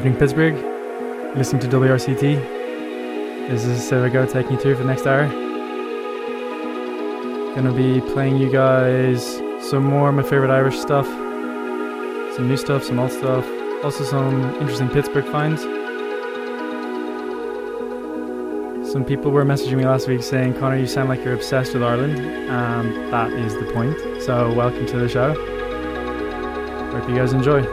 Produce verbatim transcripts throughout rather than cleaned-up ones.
evening, Pittsburgh. Listening to W R C T. This is Sarah Go taking you through for the next hour. Gonna be playing you guys some more of my favorite Irish stuff, some new stuff, some old stuff, also some interesting Pittsburgh finds. Some people were messaging me last week saying, Connor, you sound like you're obsessed with Ireland, and that is the point. So welcome to the show. Hope you guys enjoy.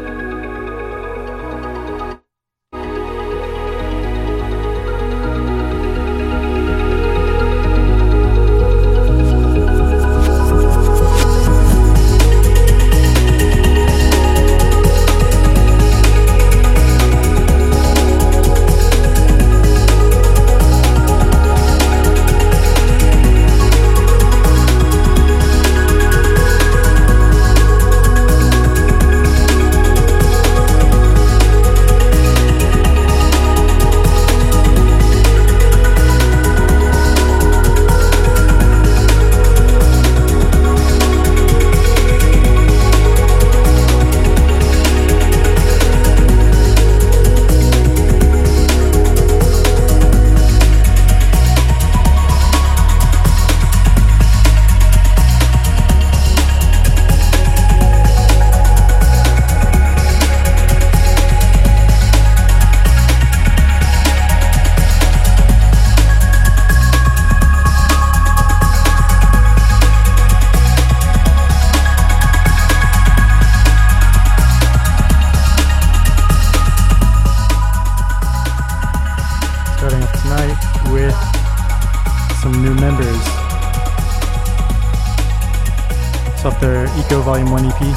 Volume one E P.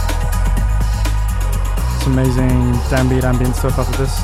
Some amazing downbeat ambient stuff off of this.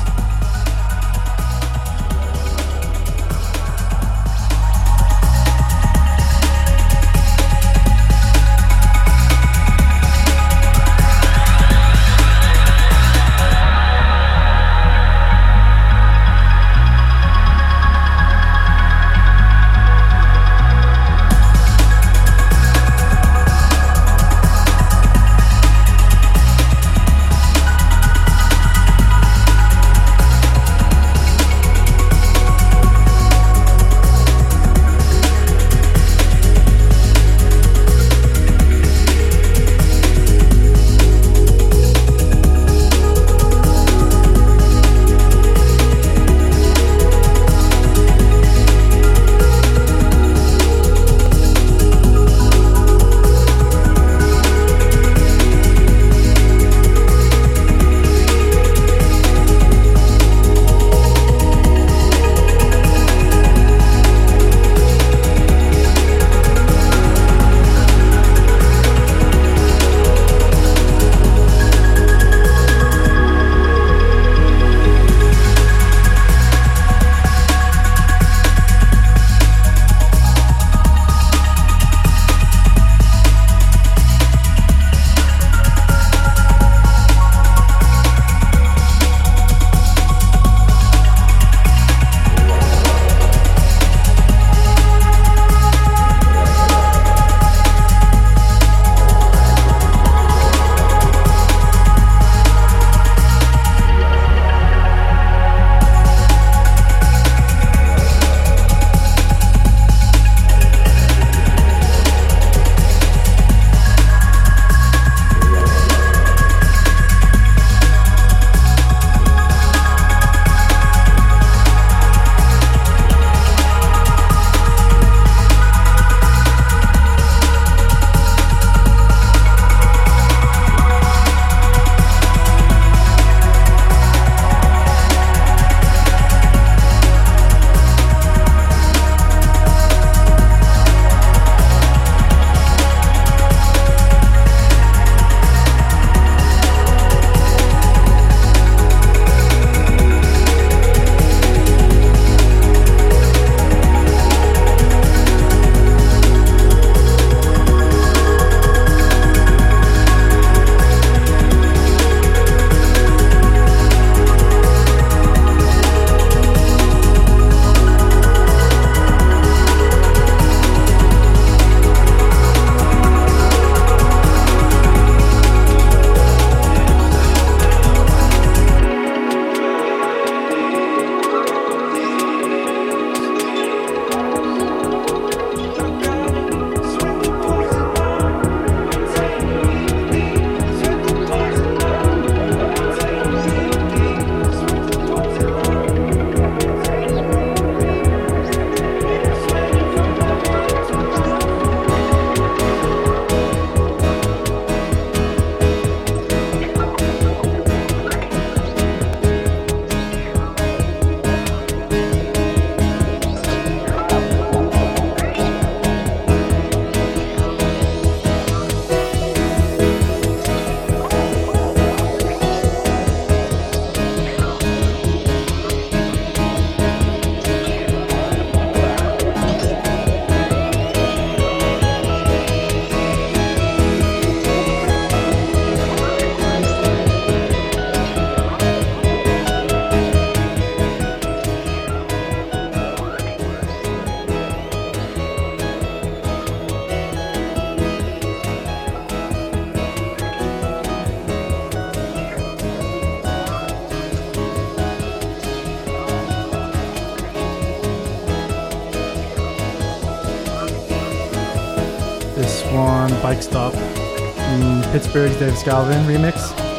one, Bike Stop. Mm, Pittsburgh's Davis Galvin remix.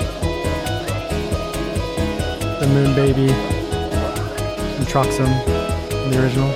The Moon Baby from Troxum, the original.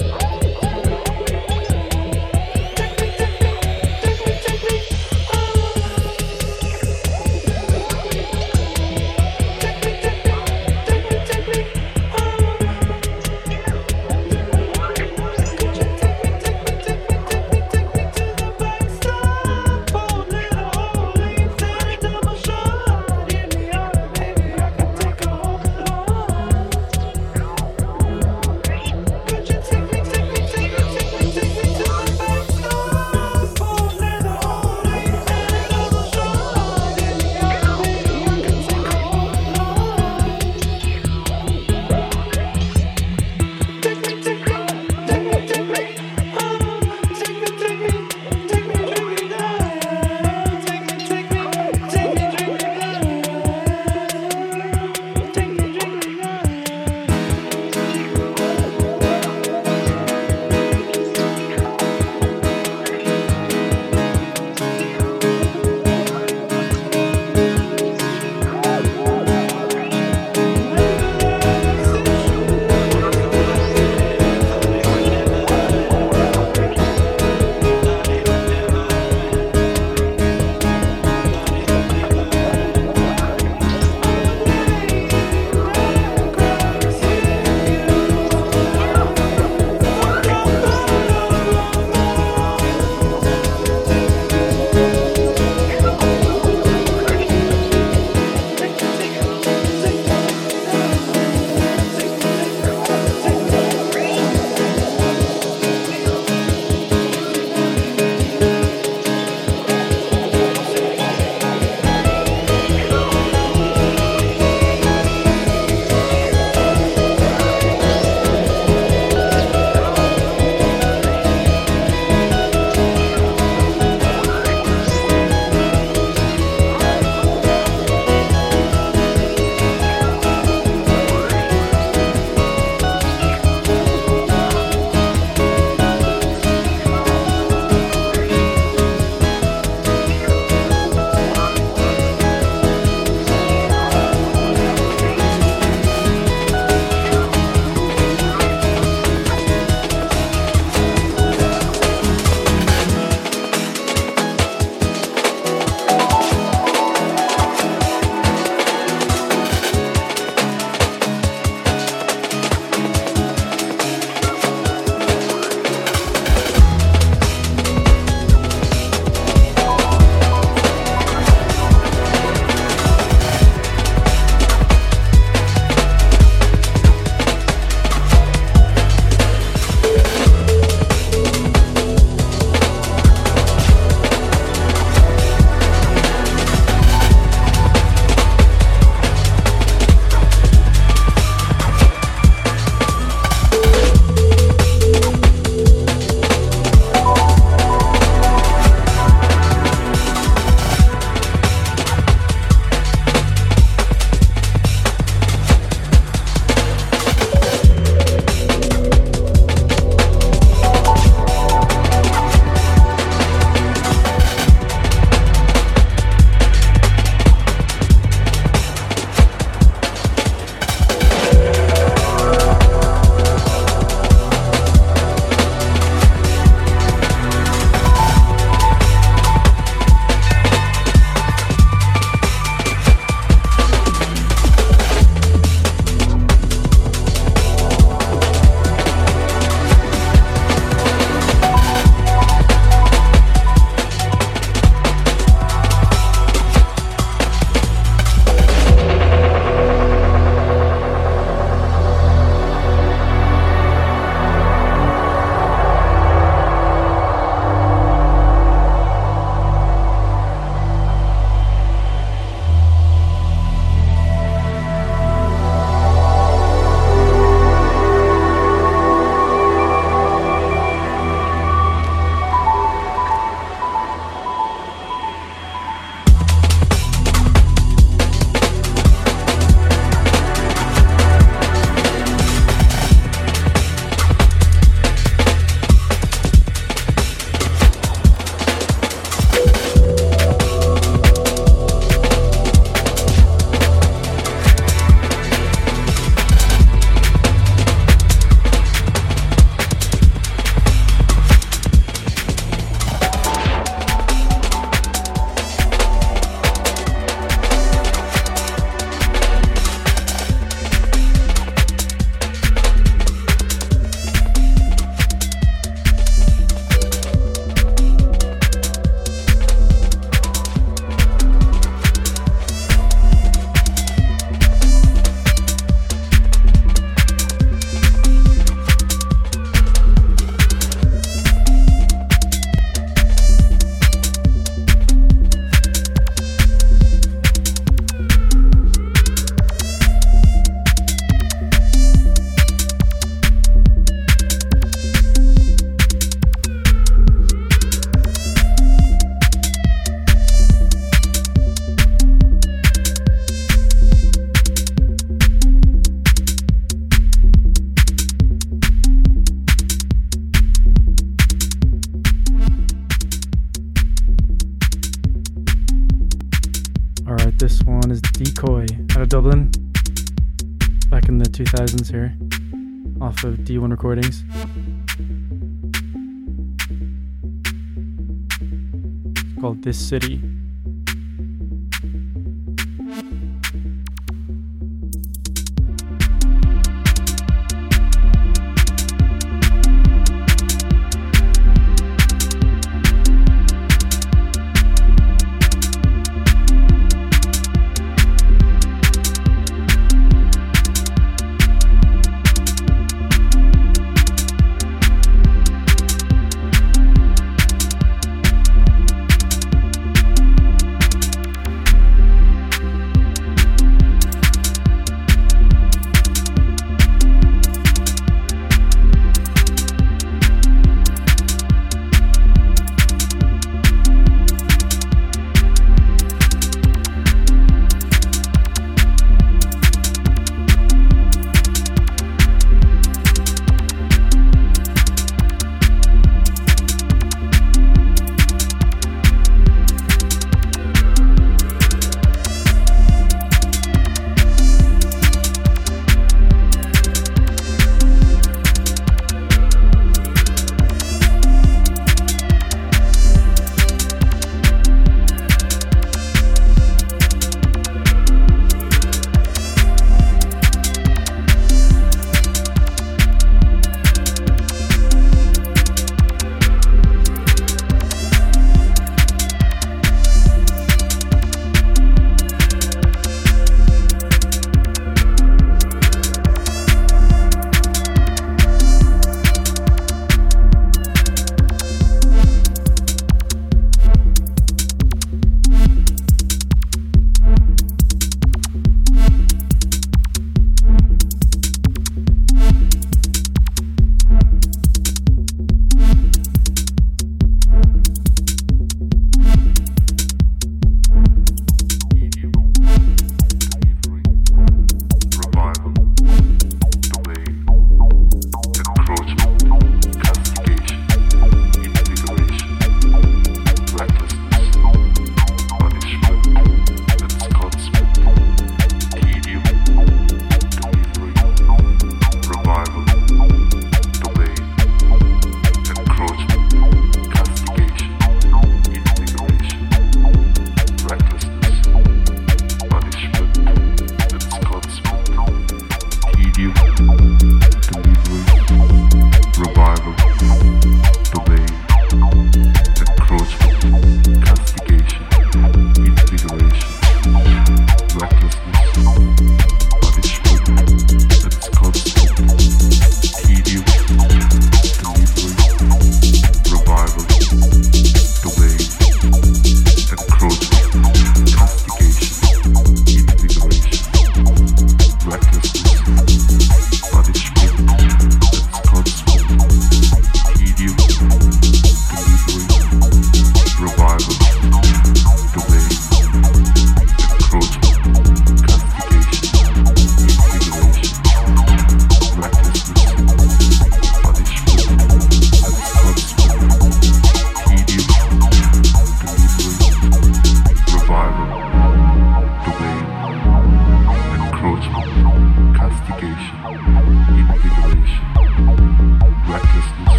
Oh This one is Decoy out of Dublin, back in the two thousands here, off of D one Recordings. It's called This City.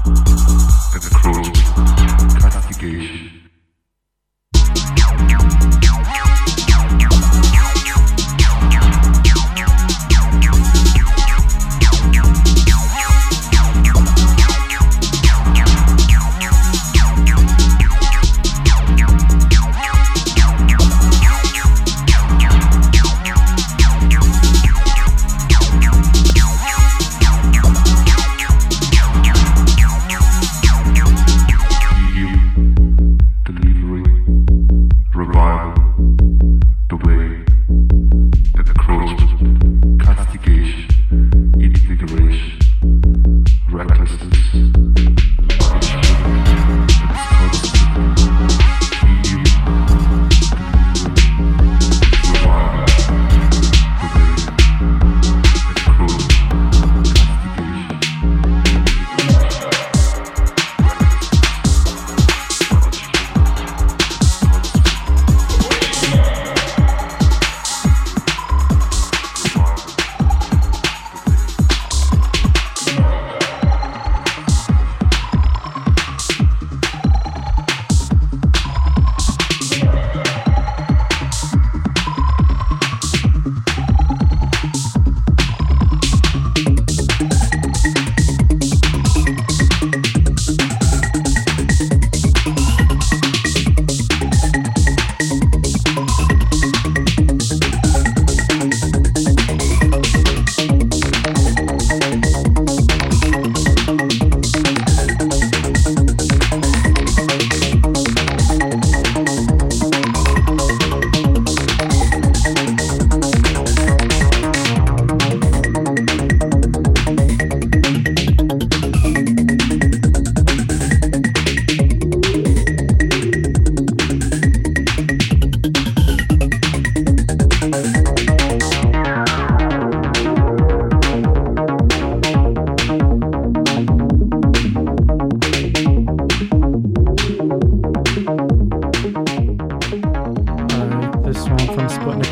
Castigation.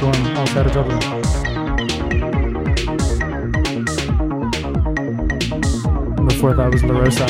Storm, also out of Dublin. And before that was La Rosa.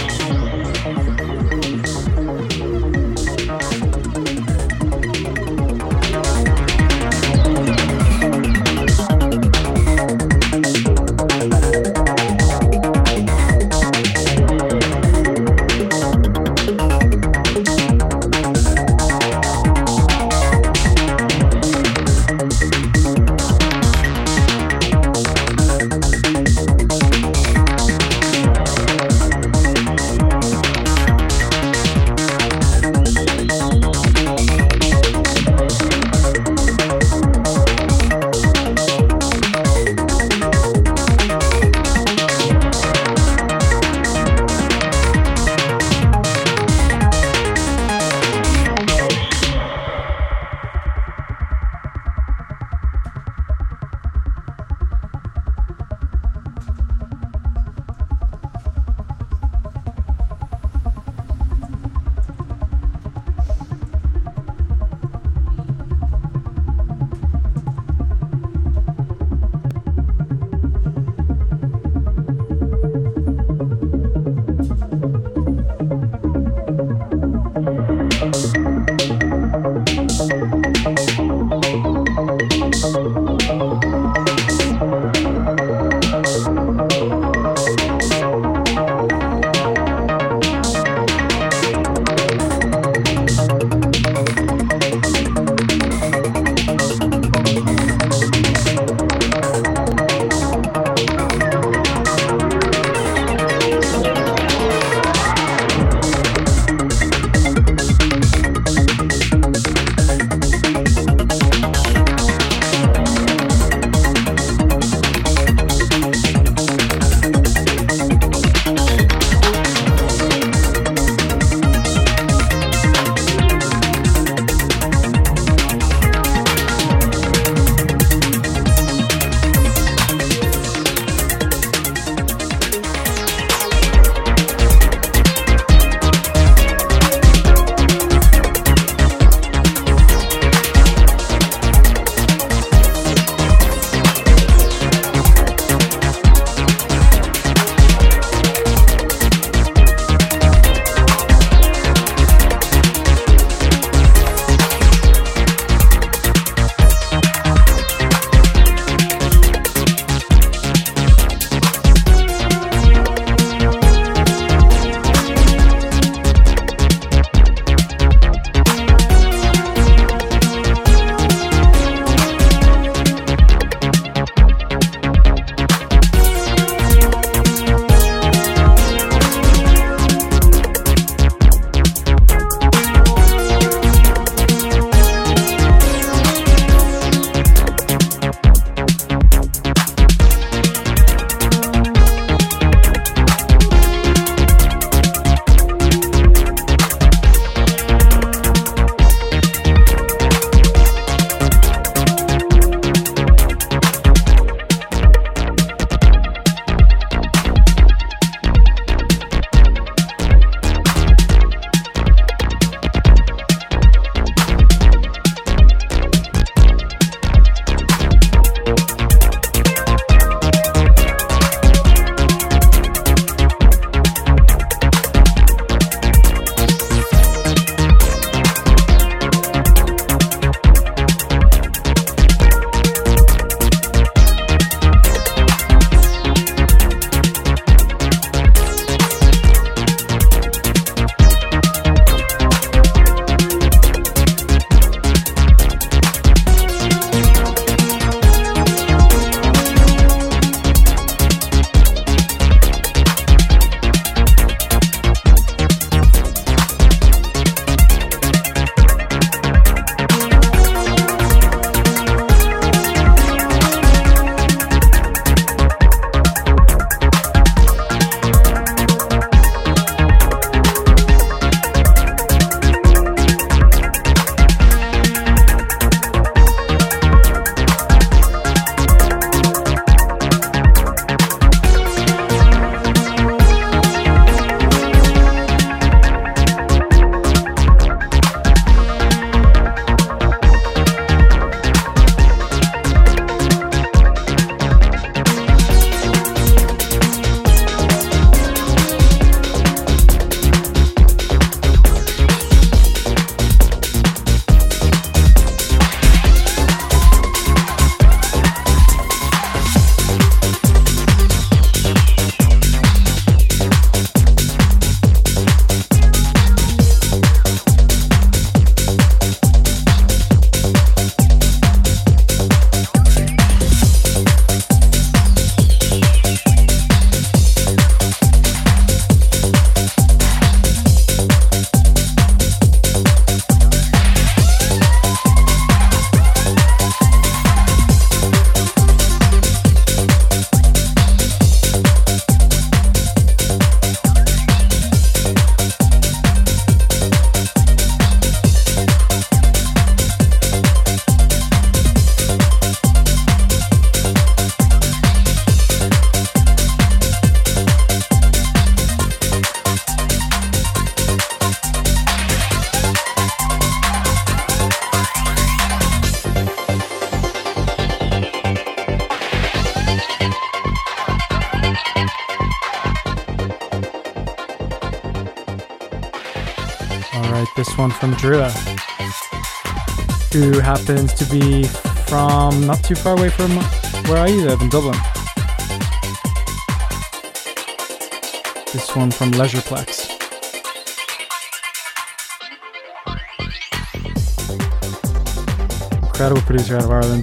This one from Drua, who happens to be from not too far away from where I live in Dublin. This one from Leisureplex. Incredible producer out of Ireland.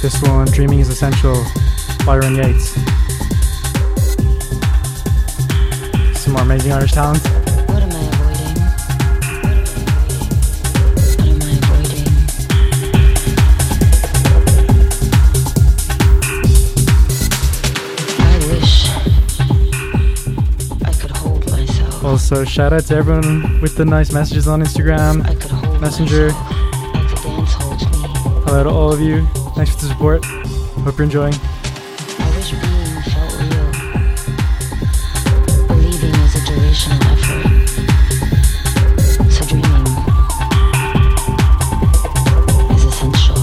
this one, Dreaming is Essential, Byron Yates. Some more amazing Irish talent. What am I avoiding? What am I avoiding? I wish I could hold myself. Also, shout out to everyone with the nice messages on Instagram, I could hold Messenger. myself like the dance holds me. Hello to all of you. Thanks for the support. Hope you're enjoying. I wish being felt real. Believing is a durational effort. So dreaming is essential.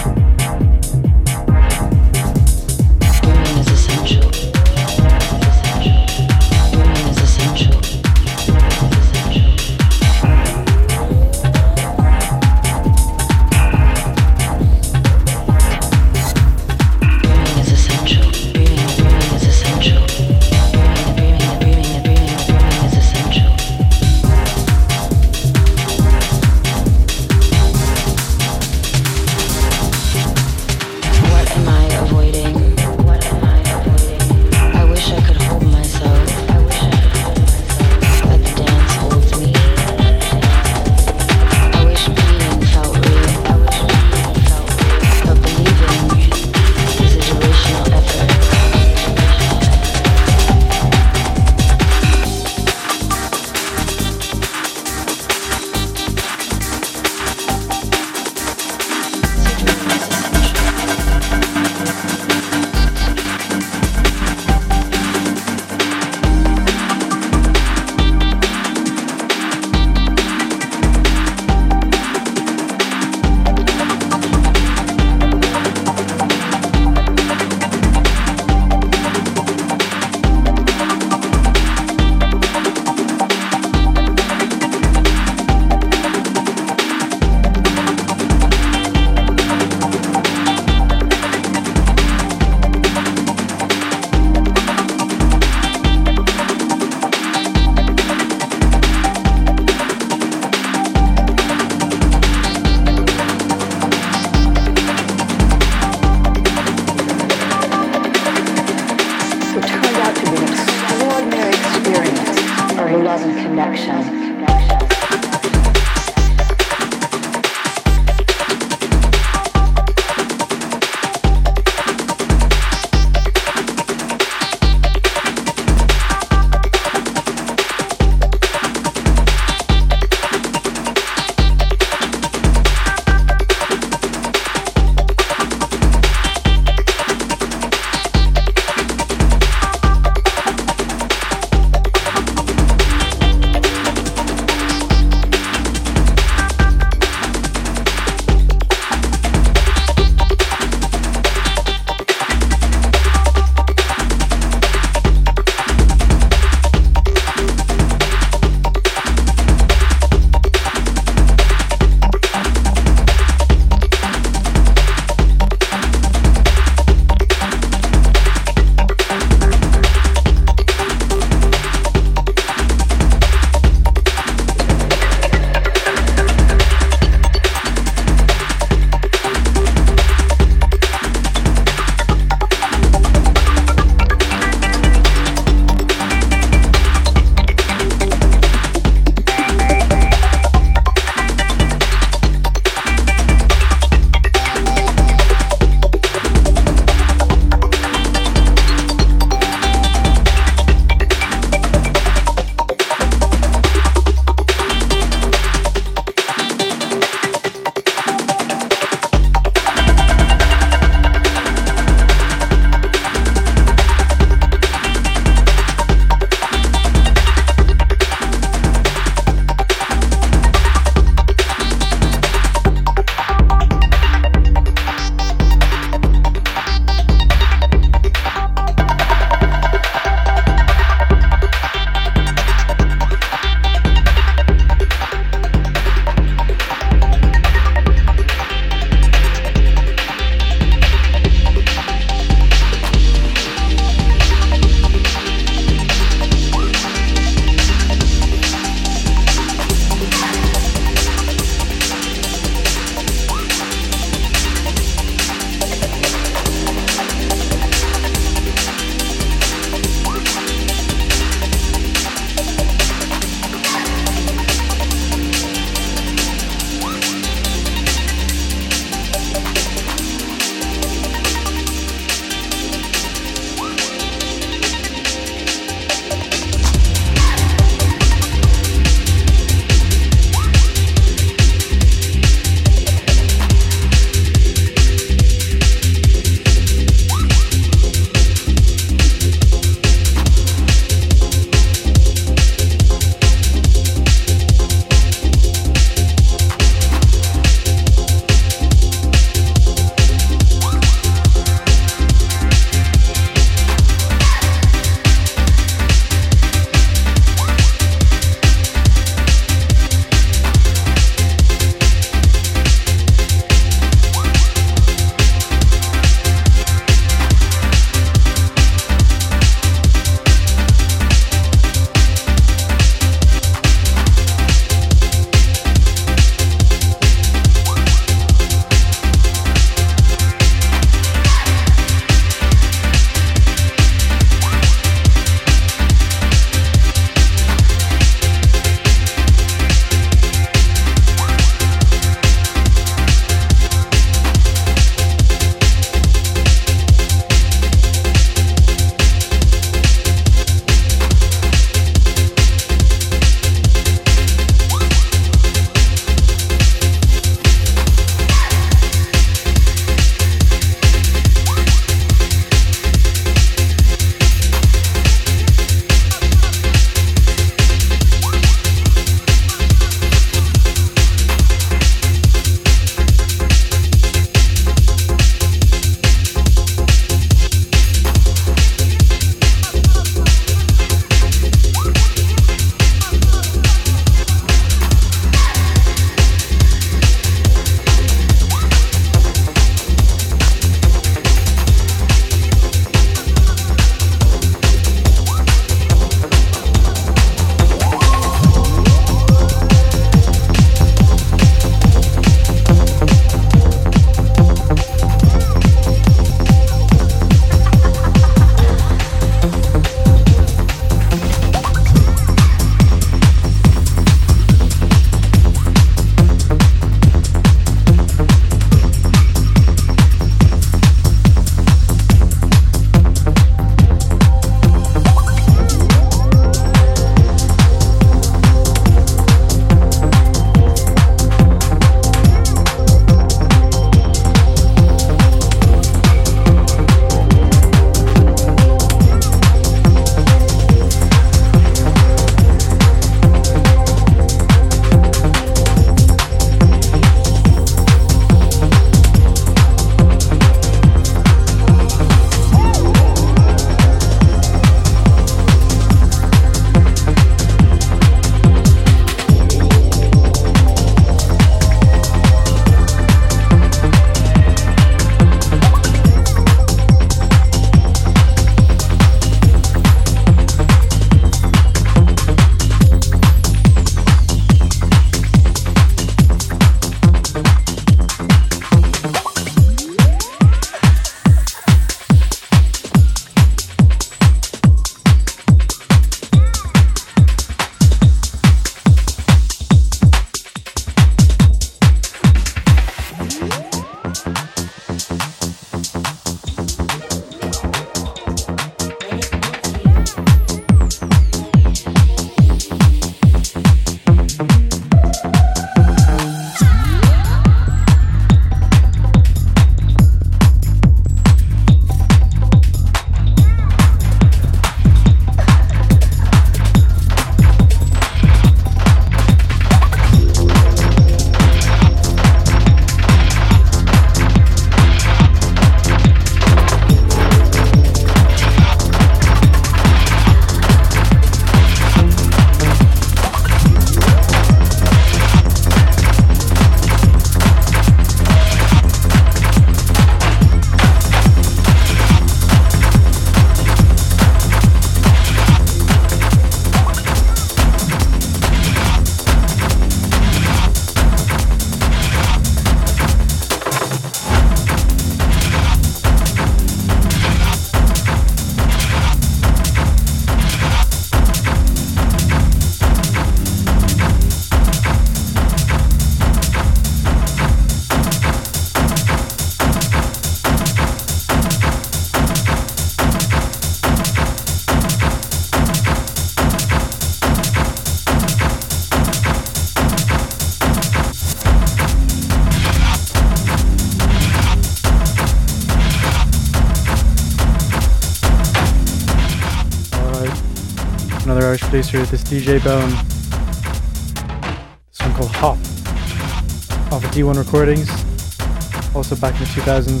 producer, this D J Bone. This one called Hop, off of D one Recordings, also back in the two thousands.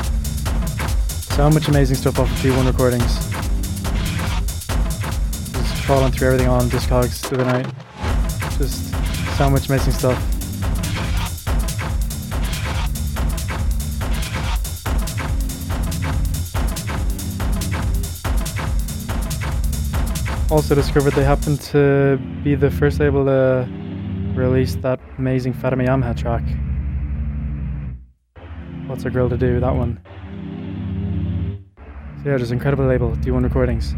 So much amazing stuff off of D one Recordings. Just trawling through everything on Discogs the other night. Just so much amazing stuff. Also discovered they happened to be the first label to release that amazing Fatima Yamaha track. What's a Girl to Do, that one. So yeah, just incredible label, D one Recordings.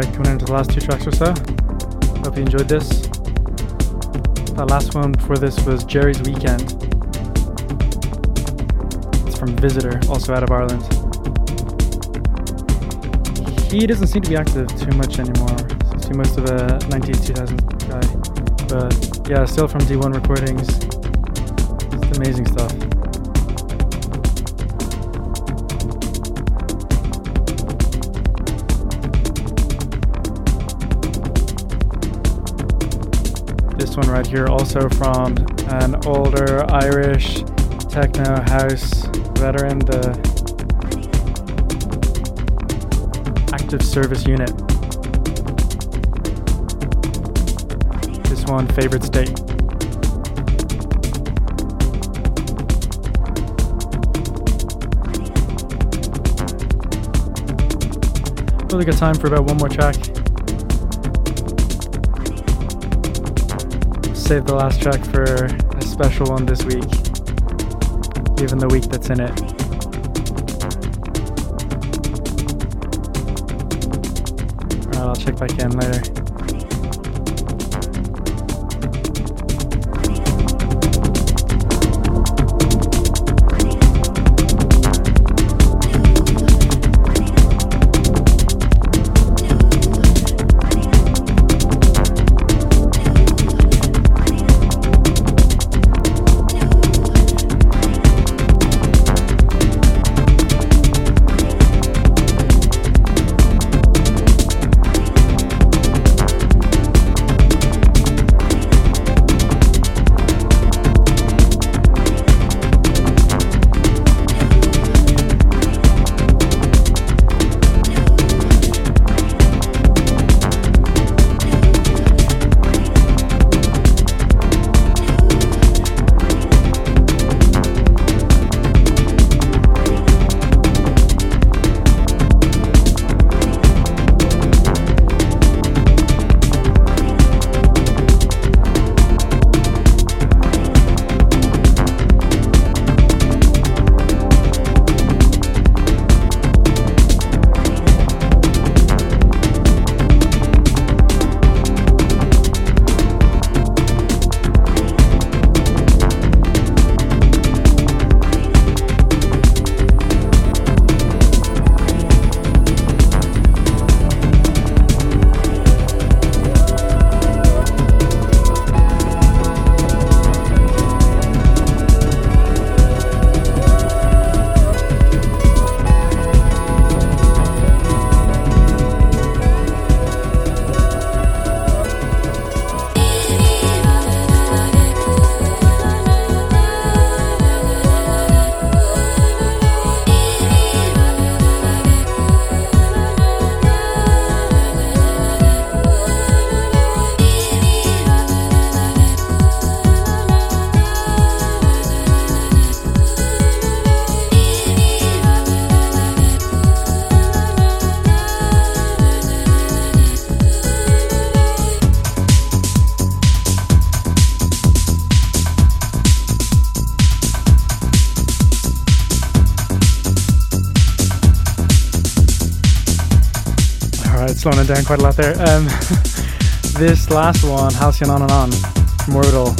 coming into the last two tracks or so. Hope you enjoyed this. That last one before this was Jerry's Weekend. It's from Visitor, also out of Ireland. He doesn't seem to be active too much anymore. Seems to be most of a nineties, two thousands guy. But yeah, still from D one Recordings. It's amazing stuff. This one right here also from an older Irish techno house veteran, the Active Service Unit. This one, Favorite State. Really good time for about one more track. Save the last track for a special one this week, given the week that's in it. Alright, I'll check back in later. Slowing it down quite a lot there. Um, this last one, Halcyon On and On, from Orbital,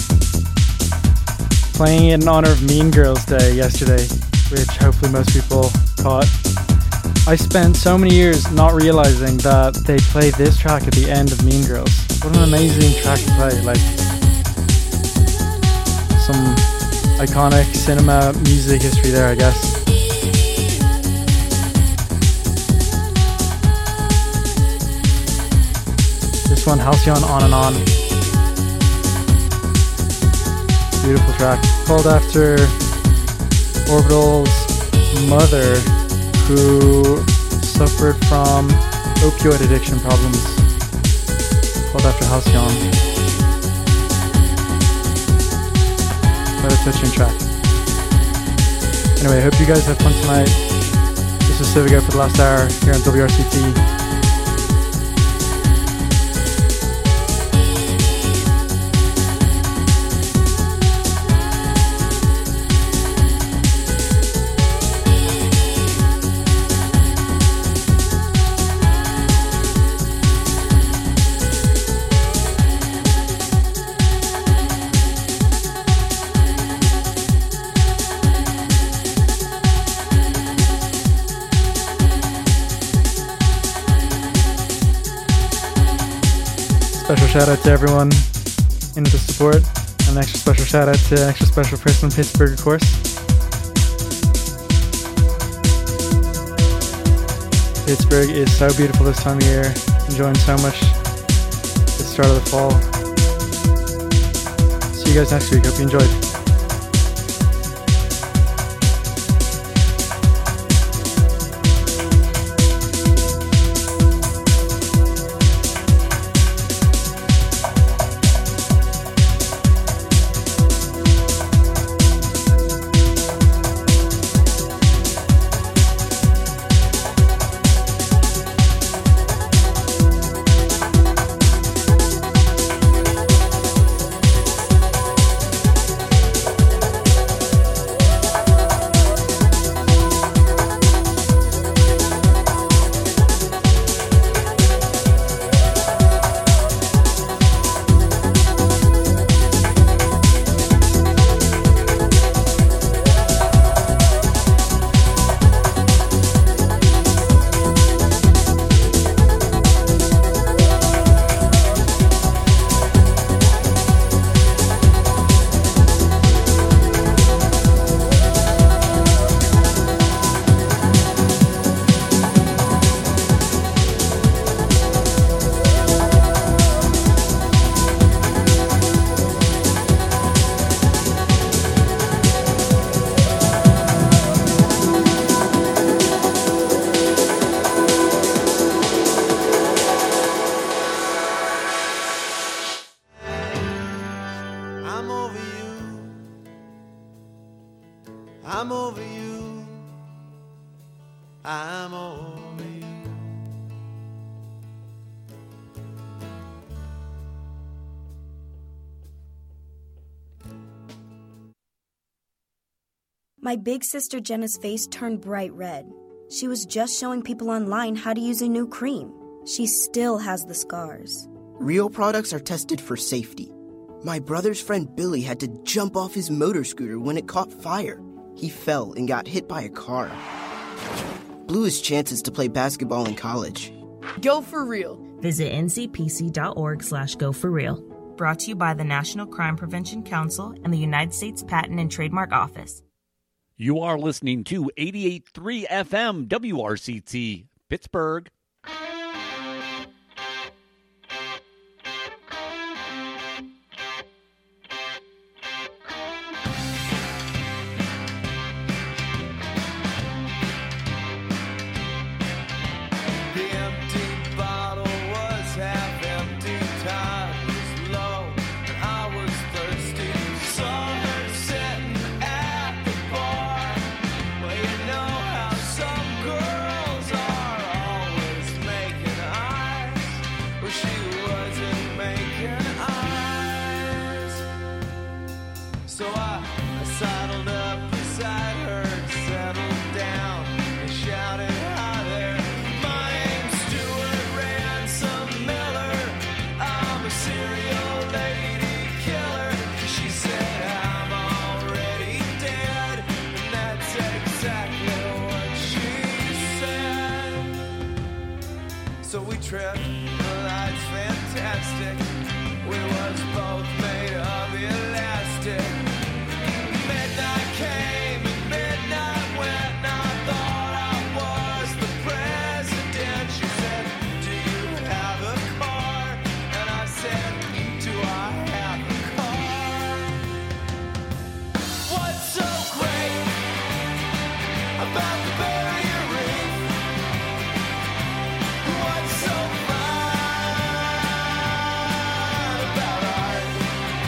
playing it in honor of Mean Girls Day yesterday, which hopefully most people caught. I spent so many years not realizing that they play this track at the end of Mean Girls. What an amazing track to play. Like, some iconic cinema music history there, I guess. This one, Halcyon On and On. Beautiful track. Called after Orbital's mother, who suffered from opioid addiction problems. Called after Halcyon. What a touching track. Anyway, I hope you guys have fun tonight. This is Civic Out for the last hour here on W R C T. special shout out to everyone in the support. An extra special shout out to an extra special person in Pittsburgh, of course. Pittsburgh is so beautiful this time of year. Enjoying so much the start of the fall. See you guys next week. Hope you enjoyed. I'm over you. I'm over you. My big sister Jenna's face turned bright red. She was just showing people online how to use a new cream. She still has the scars. Real products are tested for safety. My brother's friend Billy had to jump off his motor scooter when it caught fire. He fell and got hit by a car. Blew his chances to play basketball in college. Go for real. Visit n c p c dot org slash go for real. Brought to you by the National Crime Prevention Council and the United States Patent and Trademark Office. You are listening to eighty-eight point three F M W R C T, Pittsburgh. Trip, the light's fantastic. We was both made of elastic. Midnight came and midnight went, and I thought I was the president. She said, do you have a car? And I said, do I have a car? What's so great about the barrier reef? What's so fine about art?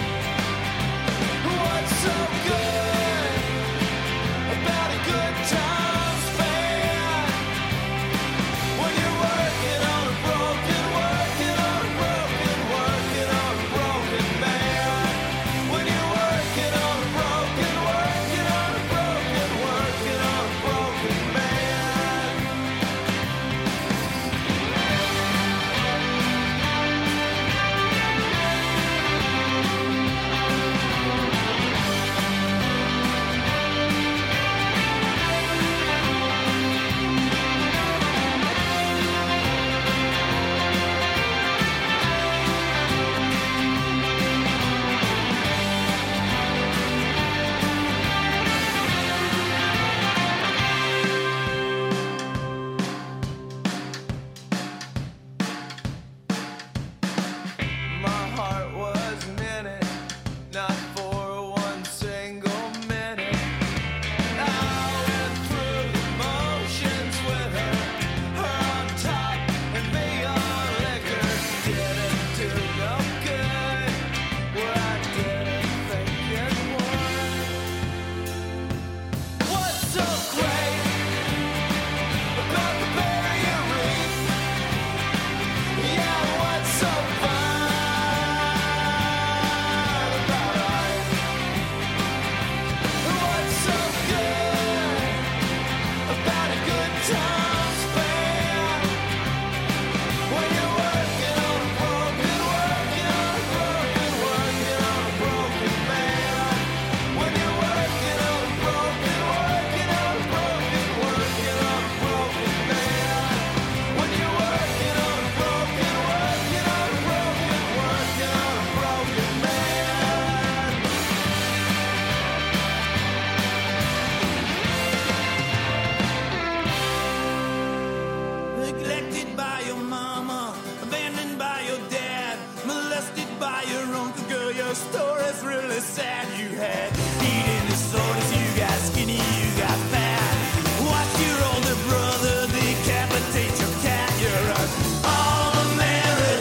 time.